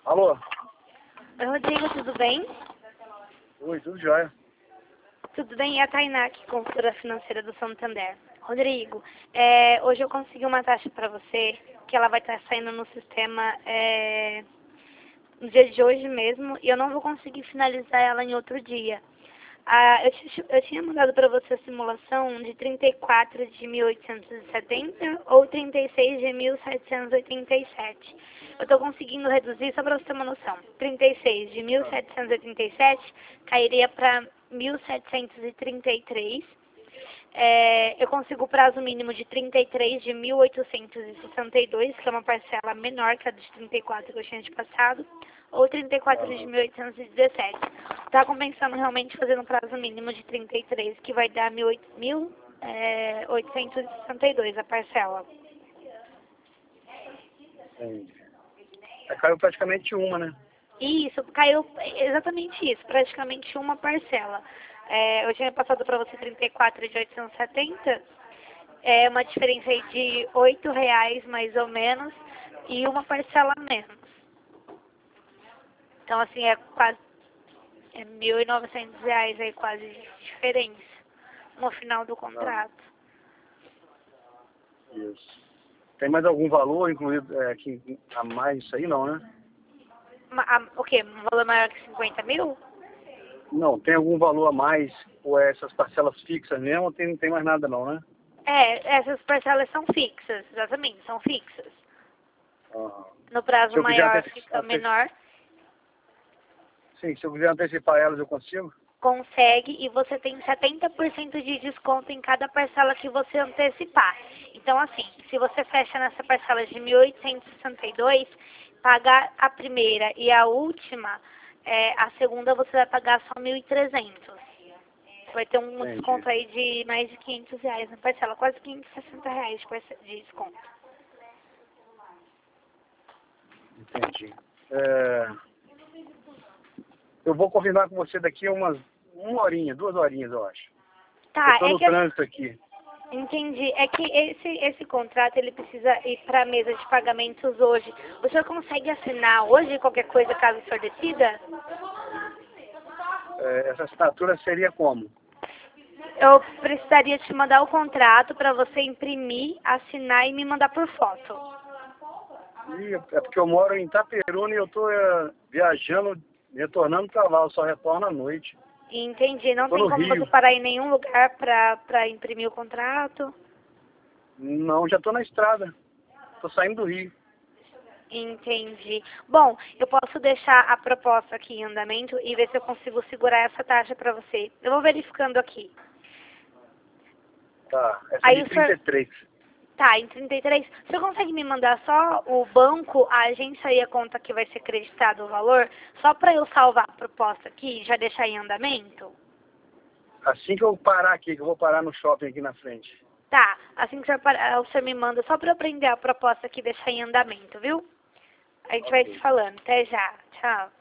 Alô? Oi, Rodrigo, tudo bem? Oi, tudo jóia. Tudo bem? É a Tainá aqui, consultora financeira do Santander. Rodrigo, hoje eu consegui uma taxa para você, que ela vai estar saindo no sistema no dia de hoje mesmo, e eu não vou conseguir finalizar ela em outro dia. Eu tinha mandado para você a simulação de 34 de 1870 ou 36 de 1787. Eu estou conseguindo reduzir, só para você ter uma noção. 36 de 1787 cairia para 1733. Eu consigo o prazo mínimo de 33 de 1862, que é uma parcela menor que a de 34 que eu tinha de passado, ou 34 de 1817. Está compensando realmente fazer um prazo mínimo de 33, que vai dar 1.862 a parcela. Entendi. Caiu praticamente uma, né? Isso, caiu exatamente isso, praticamente uma parcela. Eu tinha passado para você 34 de 870, uma diferença aí de R$ 8 mais ou menos, e uma parcela a menos. Então, assim, é quase R$ 1.900 aí, quase de diferença no final do contrato. Isso. Tem mais algum valor incluído aqui a mais isso aí, não, né? O quê? Um valor maior que 50 mil? Não, tem algum valor a mais, ou essas parcelas fixas mesmo, ou não tem mais nada não, né? Essas parcelas são fixas, exatamente, são fixas. No prazo Se eu quiser maior fica menor. Sim, se eu quiser antecipar elas, eu consigo? Consegue, e você tem 70% de desconto em cada parcela que você antecipar. Então, assim, se você fecha nessa parcela de 1.862, pagar a primeira e a última, a segunda você vai pagar só 1.300. Você vai ter um desconto aí de mais de R$ 500 na parcela, quase R$ 560 de desconto. Entendi. Eu vou confirmar com você daqui a uma horinha, 2 horinhas, eu acho. Tá, eu tô no trânsito aqui. Entendi. É que esse contrato, ele precisa ir para a mesa de pagamentos hoje. O senhor consegue assinar hoje qualquer coisa caso o senhor decida? Essa assinatura seria como? Eu precisaria te mandar o contrato para você imprimir, assinar e me mandar por foto. É porque eu moro em Itaperuna e eu tô viajando, retornando para lá, eu só retorno à noite. Entendi. Não Tô tem no como Rio. você parar em nenhum lugar para imprimir o contrato? Não, já tô na estrada. Tô saindo do Rio. Entendi. Bom, eu posso deixar a proposta aqui em andamento e ver se eu consigo segurar essa taxa para você. Eu vou verificando aqui. Tá, essa Aí é de o senhor... 33. Tá, em 33. O senhor consegue me mandar só o banco, a agência e a conta que vai ser creditado o valor? Só para eu salvar a proposta aqui e já deixar em andamento? Assim que eu parar aqui, que eu vou parar no shopping aqui na frente. Tá, assim que o senhor me manda, só para eu aprender a proposta aqui e deixar em andamento, viu? A gente vai se falando. Até já. Tchau.